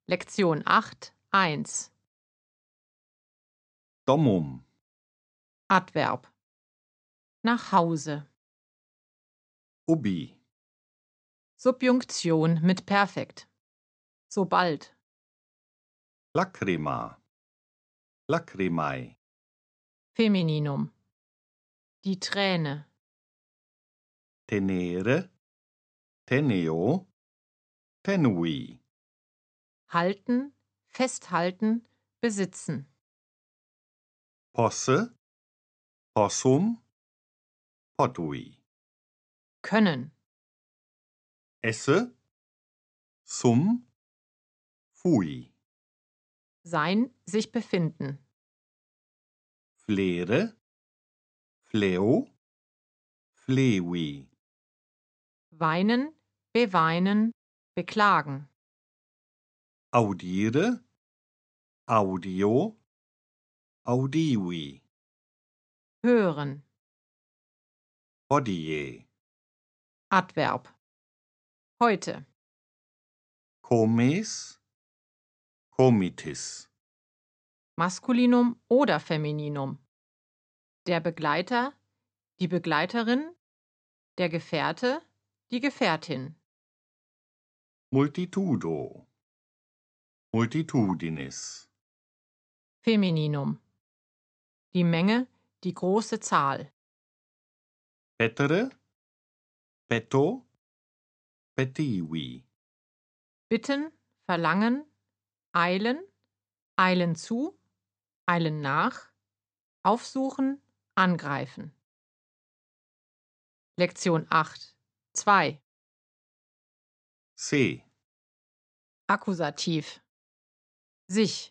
Lektion 8, 1. Domum, Adverb. Nach Hause. ubi, Subjunktion mit Perfekt. Sobald. lacrima, lacrimae, Femininum. Die Träne. tenere, teneo, tenui, Halten, festhalten, besitzen. posse, possum, potui, Können. esse, sum, fui, Sein, sich befinden. flere, fleo, flevi, Weinen, beweinen, beklagen. audire, audio, audivi, Hören. hodie, Adverb. Heute. comes, comitis, Maskulinum oder Femininum. Der Begleiter, die Begleiterin, der Gefährte, die Gefährtin. multitudo, multitudinis, Femininum. Die Menge, die große Zahl. petere, petto, petivi, Bitten, verlangen, eilen, eilen zu, eilen nach, aufsuchen, angreifen. Lektion 8, 2. se, Akkusativ. Sich.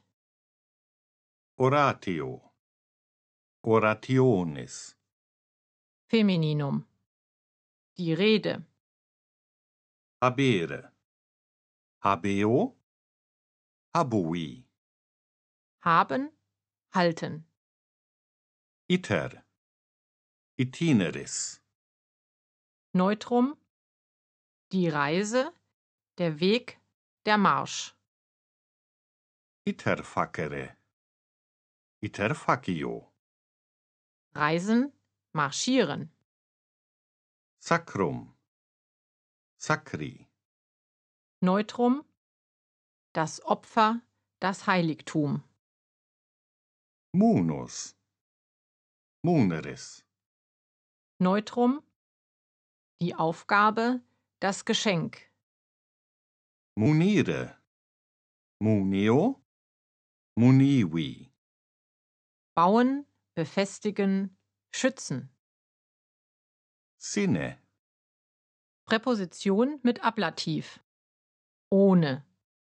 oratio, orationis, Femininum. Die Rede. habere, habeo, habui, Haben, halten. iter, itineris, Neutrum. Die Reise, der Weg, der Marsch. iter facio, Reisen, marschieren. sacrum, sacri, Neutrum. Das Opfer, das Heiligtum. munus, muneris, Neutrum. Die Aufgabe, das Geschenk. munire, munio, munivi, Bauen, befestigen, schützen. sine, Präposition mit Ablativ. Ohne.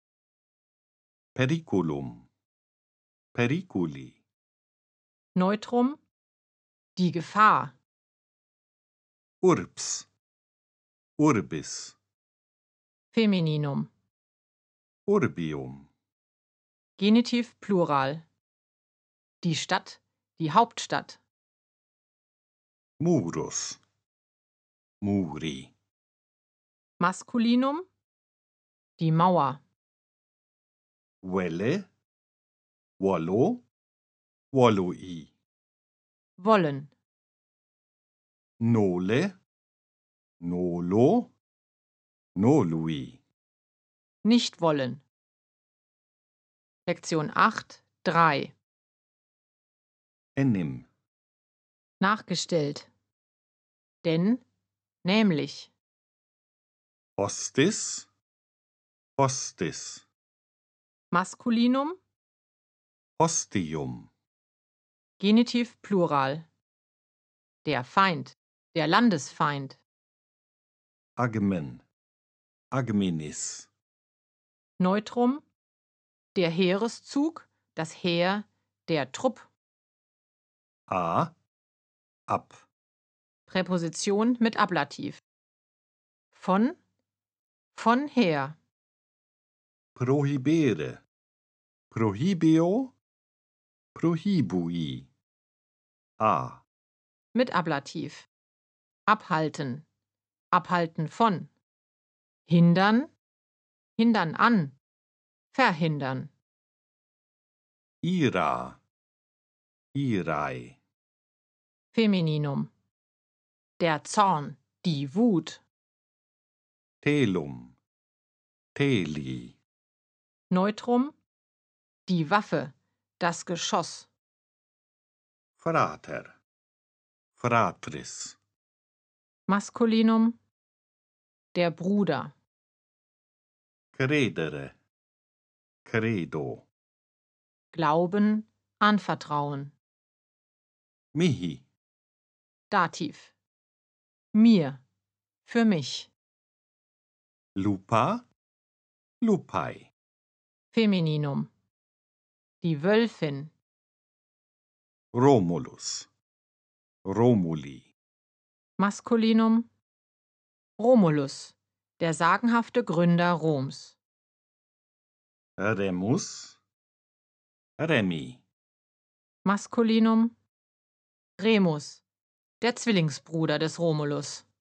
periculum, periculi, Neutrum. Die Gefahr. urbs, urbis, Femininum. urbium, Genitiv Plural. Die Stadt, die Hauptstadt. murus, muri, Maskulinum. Die Mauer. velle, vollo, vollui, Wollen. nole, nolo, nolui, Nicht wollen. Lektion 8, 3. enim, Nachgestellt. Denn, nämlich. hostis, hostis, Maskulinum. hostium, Genitiv Plural. Der Feind, der Landesfeind. agmen, agminis, Neutrum. Der Heereszug, das Heer, der Trupp. a, ab, Präposition mit Ablativ. Von her. prohibere, prohibio, prohibui, a, Mit Ablativ. Abhalten. Abhalten von. Hindern. Hindern an. verhindern. Ira, Irai. Femininum. Der Zorn, die Wut. Telum, Teli. Neutrum. Die Waffe, das Geschoss. Frater, Fratris. Maskulinum. Der Bruder. Credere, Credo. Glauben, anvertrauen. Mihi, Dativ. Mir, für mich. Lupa, Lupai. Femininum. Die Wölfin. Romulus, Romuli. Maskulinum. Romulus, der sagenhafte Gründer Roms. Remus, Remi. Maskulinum. Remus, der Zwillingsbruder des Romulus.